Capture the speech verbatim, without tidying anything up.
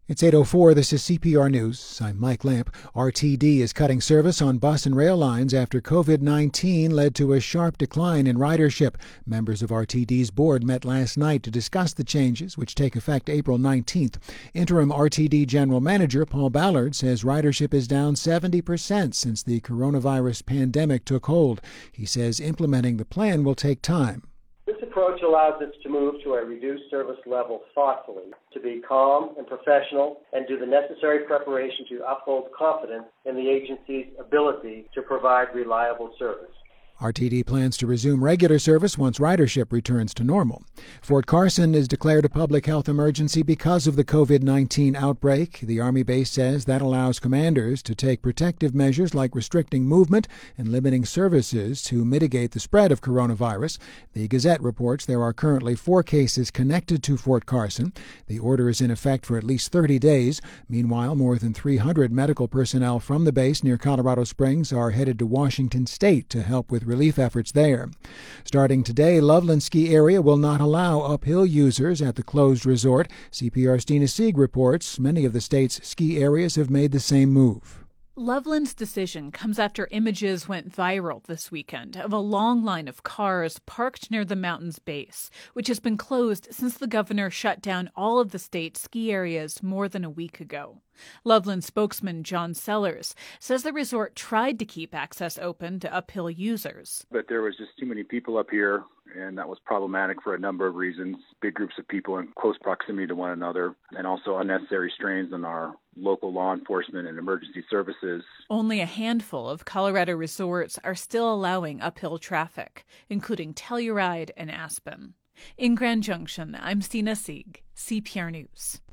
It's eight oh four. This is C P R News. I'm Mike Lamp. R T D is cutting service on bus and rail lines after covid nineteen led to a sharp decline in ridership. Members of R T D's board met last night to discuss the changes, which take effect April nineteenth. Interim R T D General Manager Paul Ballard says ridership is down seventy percent since the coronavirus pandemic took hold. He says implementing the plan will take time. This approach allows us to move to a reduced service level thoughtfully, to be calm and professional, and do the necessary preparation to uphold confidence in the agency's ability to provide reliable service. R T D plans to resume regular service once ridership returns to normal. Fort Carson is declared a public health emergency because of the covid nineteen outbreak. The Army base says that allows commanders to take protective measures like restricting movement and limiting services to mitigate the spread of coronavirus. The Gazette reports there are currently four cases connected to Fort Carson. The order is in effect for at least thirty days. Meanwhile, more than three hundred medical personnel from the base near Colorado Springs are headed to Washington State to help with relief efforts there. Starting today, Loveland Ski Area will not allow uphill users at the closed resort. C P R's Dina Sieg reports many of the state's ski areas have made the same move. Loveland's decision comes after images went viral this weekend of a long line of cars parked near the mountain's base, which has been closed since the governor shut down all of the state's ski areas more than a week ago. Loveland spokesman John Sellers says the resort tried to keep access open to uphill users. But there was just too many people up here, and that was problematic for a number of reasons. Big groups of people in close proximity to one another, and also unnecessary strains on our local law enforcement and emergency services. Only a handful of Colorado resorts are still allowing uphill traffic, including Telluride and Aspen. In Grand Junction, I'm Dina Sieg, C P R News.